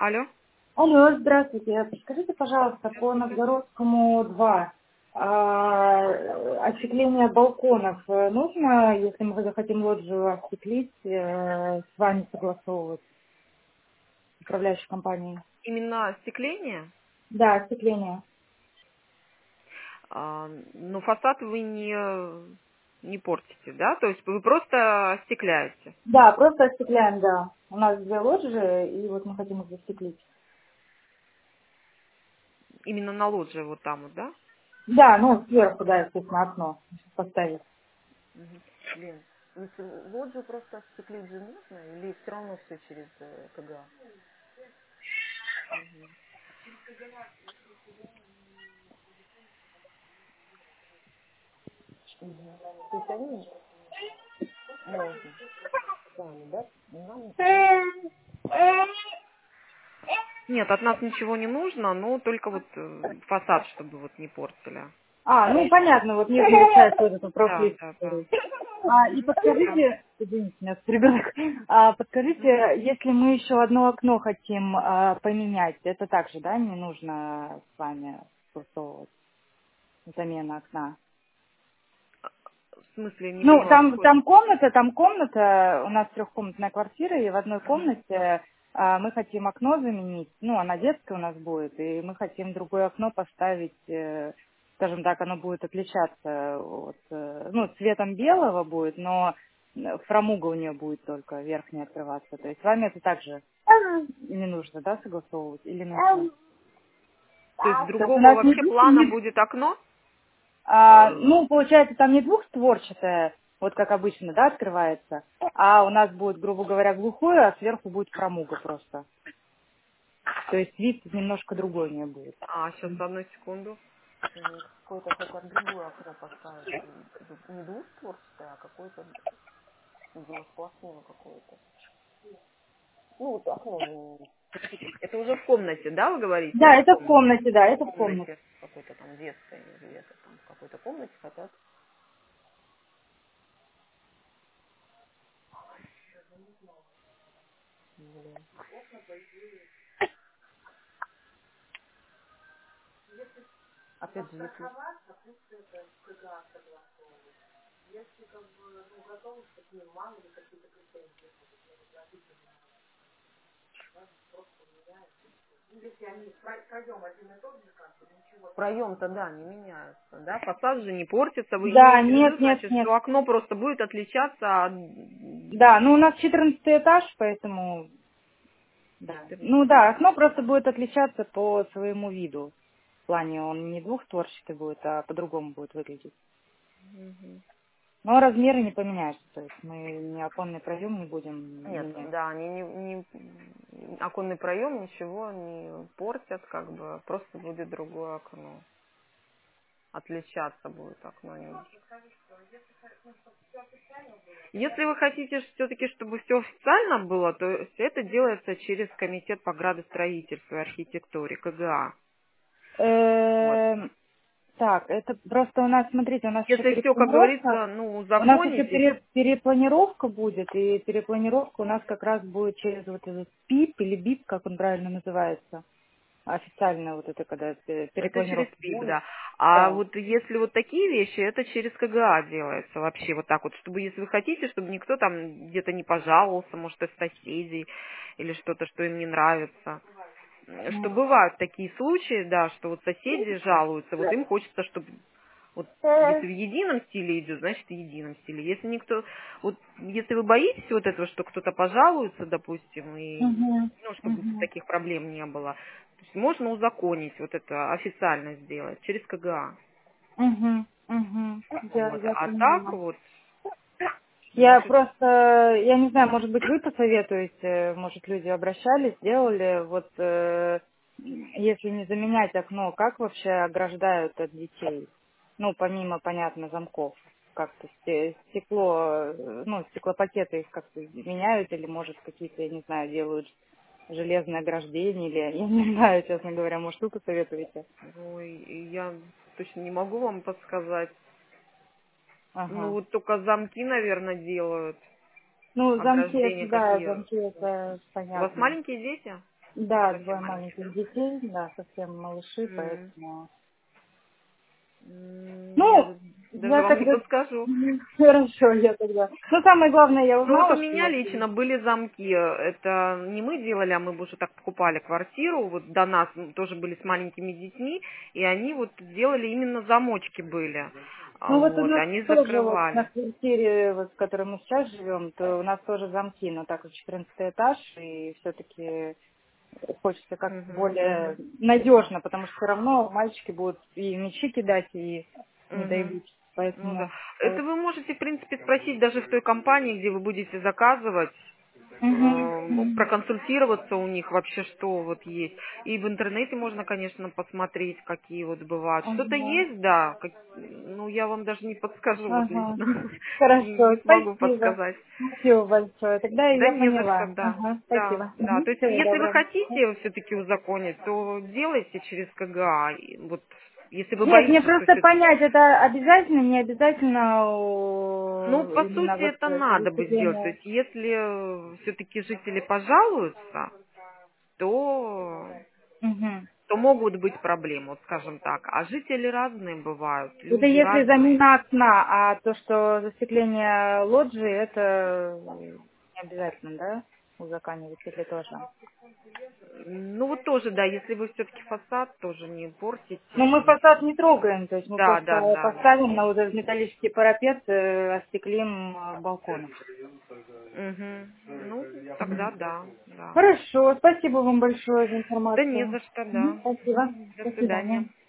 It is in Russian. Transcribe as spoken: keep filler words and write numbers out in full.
Алло. Алло, здравствуйте. Подскажите, пожалуйста, по Новгородскому два а, остекление балконов э, нужно, если мы захотим лоджию остеклить, э, с вами согласовывать, управляющей компанией? Именно остекление? Да, остекление. А, но фасад вы не, не портите, да? То есть вы просто остекляете. Да, просто остекляем, да. У нас две лоджии, и вот мы хотим их застеклить. Именно на лоджии вот там вот, да? Да, ну, сверху, да, естественно, окно поставить. Мгм. Лен, если лоджию просто остеклить же нужно, или все равно все через э, КГА? Мгм. Мгм. То есть они можно сами, да? Нам ничего. Нет, от нас ничего не нужно, но только вот э, фасад, чтобы вот не портили. А, ну понятно, вот нижняя часть вот это Да, да, да. профиль. А, и Мгм. Да. подскажите, извините, у меня тут ребенок, а, подскажите, если мы еще одно окно хотим а, поменять, это также, да, не нужно с вами согласовывать замена окна? В смысле, не Ну, поняла, там, какой? там комната, там комната, у нас трехкомнатная квартира, и в одной Мгм. комнате а, мы хотим окно заменить, ну, она детская у нас будет, и мы хотим другое окно поставить, э, скажем так, оно будет отличаться от, э, ну, цветом белого будет, но э, фрамуга у нее будет только верхняя открываться. То есть с вами это также не нужно, да, согласовывать или нужно? То есть То есть у другого нас не, вообще двух- плана не будет окно? а, Э, ну, получается, там не двухстворчатое, вот как обычно, да, открывается, а у нас будет, грубо говоря, глухое, а сверху будет фрамуга просто. То есть вид немножко другой у нее будет. А, сейчас, одну секунду. М, Какое-то хотят другое окно поставить. М, ду- Не двухстворчатое, а какое-то, видимо, сплошное какое-то. Ну, вот окно заменить. Это уже в комнате, да, вы говорите? Да, Да, в это в комнате? комнате, да, В это в комнате. комнате какой-то там детской или это там в какой-то комнате хотят. Блин. Опять же, если... Проем-то, да, не меняется, да? Фасад же не портится. Вы Да, имеете в виду, нет, нет, значит, нет. что окно просто будет отличаться от Да, ну у нас четырнадцатый этаж, поэтому, да. Ну четырнадцатого да, этажа? окно просто будет отличаться по своему виду. В плане он не двухстворчатый будет, а по-другому будет выглядеть. Мгм. Но размеры не поменяются, то есть мы ни оконный проем не будем Нет, менять. да, они не, не- оконный проем ничего не портят, как бы просто будет другое окно. Отличаться будет окно немножко. Если вы хотите все-таки, чтобы все официально было, то есть это делается через комитет по градостроительству и архитектуре, КГА. Вот. Эм, Так, это просто у нас, смотрите, у нас еще Если все, как перепланировка, говорится, ну, у нас еще узаконитесь. пере- перепланировка будет, и перепланировка у нас как раз будет через вот этот ПИП или БИП, как он правильно называется, официально вот это, когда пе- Это через перепланировку ПИК, делают. да. А Да. вот если вот такие вещи, это через КГА делается вообще вот так вот, чтобы если вы хотите, чтобы никто там где-то не пожаловался, может, из соседей или что-то, что им не нравится. М, Что бывают такие случаи, да, что вот соседи жалуются, вот им хочется, чтобы вот если в едином стиле идет, значит в едином стиле. Если никто, вот если вы боитесь вот этого, что кто-то пожалуется, допустим, и Угу, ну, чтобы угу, таких проблем не было, то есть можно узаконить вот это официально сделать через КГА. угу, угу. Я, Вот. я А так понимаю. вот Я может. просто, я не знаю, может быть, вы посоветуете, может, люди обращались, сделали, вот, э, если не заменять окно, как вообще ограждают от детей? Ну, помимо, понятно, замков. Как-то сте- стекло, э, ну, стеклопакеты их как-то меняют или, может, какие-то, я не знаю, делают железное ограждение или, я не знаю, честно говоря, может, вы посоветуете? Ой, я точно не могу вам подсказать. Ну Ага. вот только замки, наверное, делают. Ну, замки, это, Ограждения да, такие. замки, это У вас понятно. маленькие дети? Да, Совсем двое маленькие, маленьких детей, да, совсем малыши, да? М. поэтому... М, Я Ну, вот даже я вам не тогда... подскажу. Мгм. Хорошо, я тогда... Ну, самое главное, я Ну вот у узнала, что меня вот... лично были замки. Это не мы делали, а мы уже так покупали квартиру. Вот до нас м, тоже были с маленькими детьми, и они вот делали именно замочки были. А Ну, вот у вот, нас они тоже вот на закрывали. квартире, вот, в которой мы сейчас живем, то у нас тоже замки, но так как четырнадцатый этаж, и все-таки хочется как Мгм. более надежно, потому что все равно мальчики будут и мячи кидать, и не дай Мгм. бог. Ну да. Поэтому... Это вы можете, в принципе, спросить даже в той компании, где вы будете заказывать, э, Угу. проконсультироваться у них вообще, что вот есть. И в интернете можно, конечно, посмотреть, какие вот бывают. Что-то Ага. есть, да. как- Ну, я вам даже не подскажу, вот Ага. лично. Не Хорошо, не смогу спасибо. подсказать. Спасибо большое. Тогда Да я не за что, поняла. да. Ага, Да, спасибо. да. Угу. То есть, Всего если вы доброго. хотите все-таки узаконить, то делайте через КГА. И Вот, если вы Нет, мне боитесь, что просто все понять, это обязательно, не обязательно Ну, о, по именно сути, вот это это надо бы сделать. То выступление. есть, если все-таки жители пожалуются, то, Мгм. то могут быть проблемы, вот скажем так. А жители разные бывают, Это люди если разные. замена окна, а то, что застекление лоджии, это не обязательно, да, узаканивать или тоже? Ну, вот тоже, да, если вы все-таки фасад тоже не портите. Ну, мы не- фасад не трогаем, то есть мы Да, просто да, да, да. поставим на вот этот металлический парапет, э, остеклим э, балконы. Мгм. Ну, тогда Мгм. да, да. Хорошо, спасибо вам большое за Да не информацию. за что, Мгм. да. Спасибо. До До свидания. свидания.